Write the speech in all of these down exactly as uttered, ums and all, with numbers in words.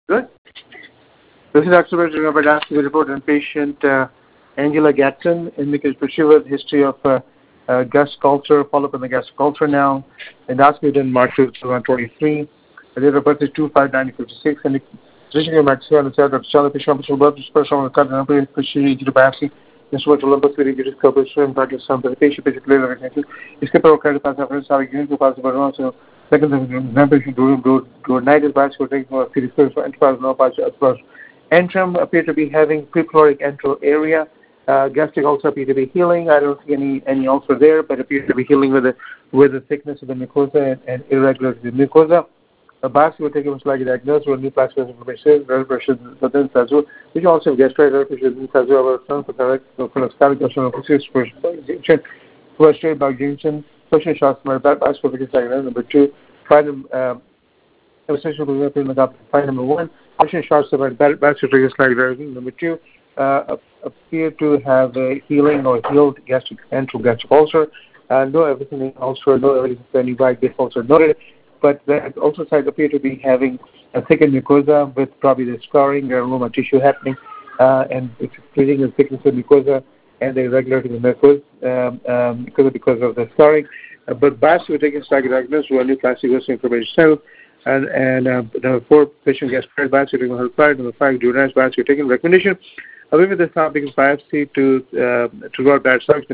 Good. This is Doctor Robert asking the report on patient uh, Angela Gatton, indicates perceived history of uh, uh, gastric ulcer, follow-up on the gastric ulcer now, and asked me in March two thousand twenty-three. The date of birth is two five nineteen fifty-six, and the position of Maxwell and said that Charlie Fisher, blood dispersal on the cut and operated procedure to biopsy. This was Olympus with injuries, coverage, and practice some the patient basically recognition. Is kept our credit pass after having unit to pass the baron. So, second, the example should do do night is batch for taking more series for enterprise no patch as well. Antrum appear to be having prechloric antral area. Uh, gastric also appear to be healing. I don't see any any ulcer there, but appear to be healing with the with the thickness of the mucosa and, and irregularity of the mucosa. A biopsy will take a slightly diagnosed with new plastic information, blood pressure within Sazu, which also have gastric blood pressure within Sazu, our son for correct, for cholestatic question of first frustrated by Junction, question shots from our back biopsy for diagnosis. Number two, find um, essential find number one. Question shots about biopsy triggers like number two, uh, appear to have a healing or healed gastric antral gastric ulcer. Uh, no evidence in ulcer, no evidence of any right disc ulcer noted, but the ulcer sites appear to be having a thickened mucosa with probably the scarring, adenoma tissue happening, uh, and it's increasing the thickness of the mucosa and the irregularity of the mucosa um, um, because, because of the scarring. Uh, but biopsy will take a slightly diagnosed with a new plastic information cell. And, and uh, number four, patient gets paired biopsy taken with her number five, durinary biopsy taken. Recommendation: away with the topic of biopsy to uh, to rule bad cervix.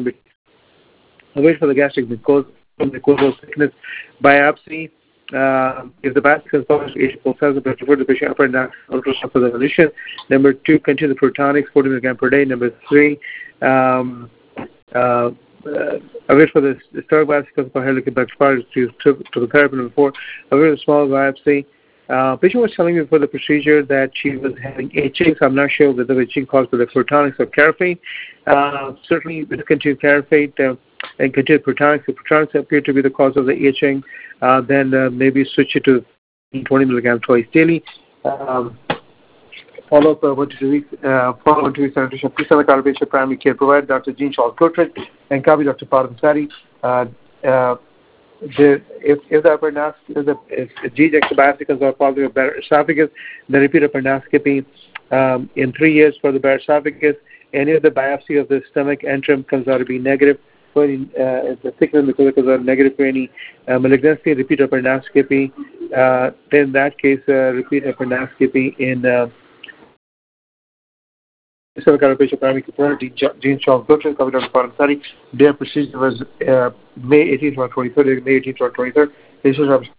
Away for the gastric mucosa, mucosal thickness biopsy. Uh, if the biopsy is published, H cells will refer the patient upper and down ultrasound for the condition. Number two, continue the protonics, forty milligrams per day. Number three, um, uh, Uh, I wait for the start biopsy because of helicobacter pylori to, to, to the therapy. Number four, I wait for a small biopsy. Uh, patient was telling me before the procedure that she was having itching, so I'm not sure whether the itching caused by the protonics or carafate. Uh, certainly, with continued carafate uh, and continued protonics, if protonics appear to be the cause of the itching, uh, then uh, maybe switch it to twenty milligrams twice daily. Um, Follow up uh, one to two weeks. Uh, follow one to two weeks. Sanitation. Please send the cardiologist primary care provider, Doctor Jean Charles Cottridge, and copy Doctor Param Sari. Uh, uh, the, if if the appendix is a if G J biopsy comes out positive of Barrett's esophagus, then repeat appendoscopy um, in three years for the Barrett's esophagus. And if the biopsy of the stomach antrum comes out to be negative, for any, uh, if the thickness of the comes out negative for any uh, malignancy, repeat appendoscopy. Uh, then in that case, uh, repeat appendoscopy in. Uh, Patient primary care Jean Charles Cottridge, covered Doctor Param Sari. Their procedure was uh, May eighteenth or twenty-third, May eighteenth or twenty-third.